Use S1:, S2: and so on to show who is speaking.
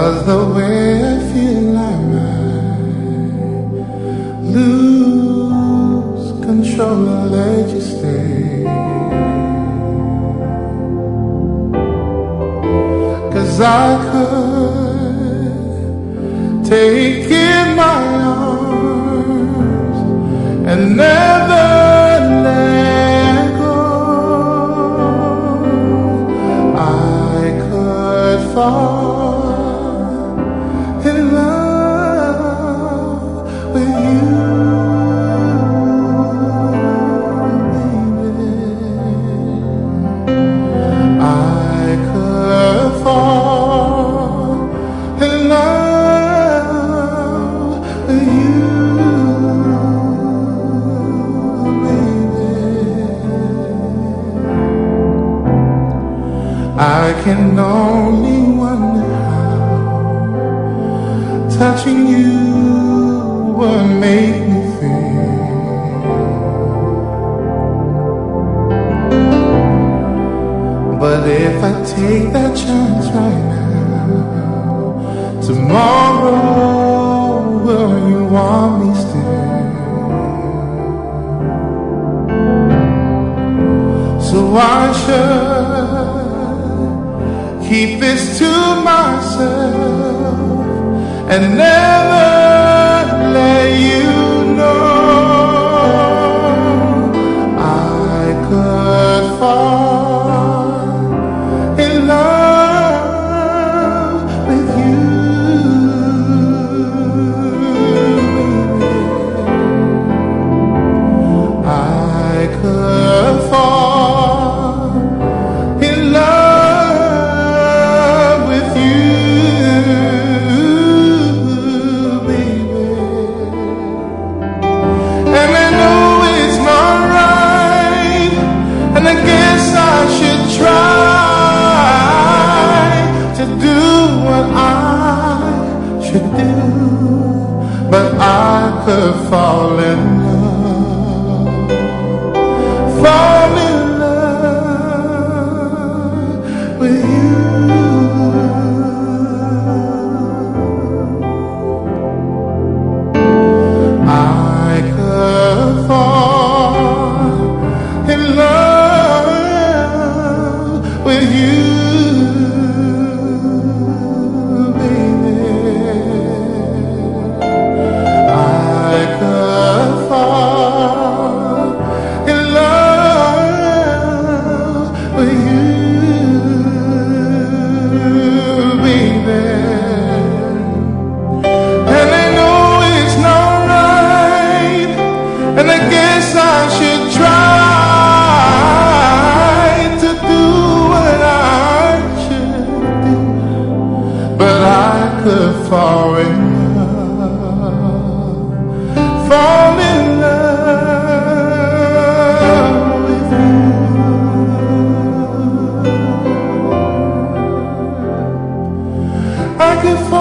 S1: 'cause the way I feel I might lose control and let you stay. 'Cause I could take in my arms and never let go. I could fall in love with you, baby. I could fall in love with you, baby. I can only wonder how touching you would make me feel. But if I take that chance right now, tomorrow will you want me still? So I should keep this to myself and never let you know. I could fall in love with you, baby. I could fall in love with you, baby. And I know it's not right, and I guess I should try to do what I should do, but I could fall in love, fall in love with you. I could fall in love with you, baby. I could fall in love with you, baby. And I know it's not right, and I guess I should try to do what I should do, but I could fall in love, fall in love with you. I could fall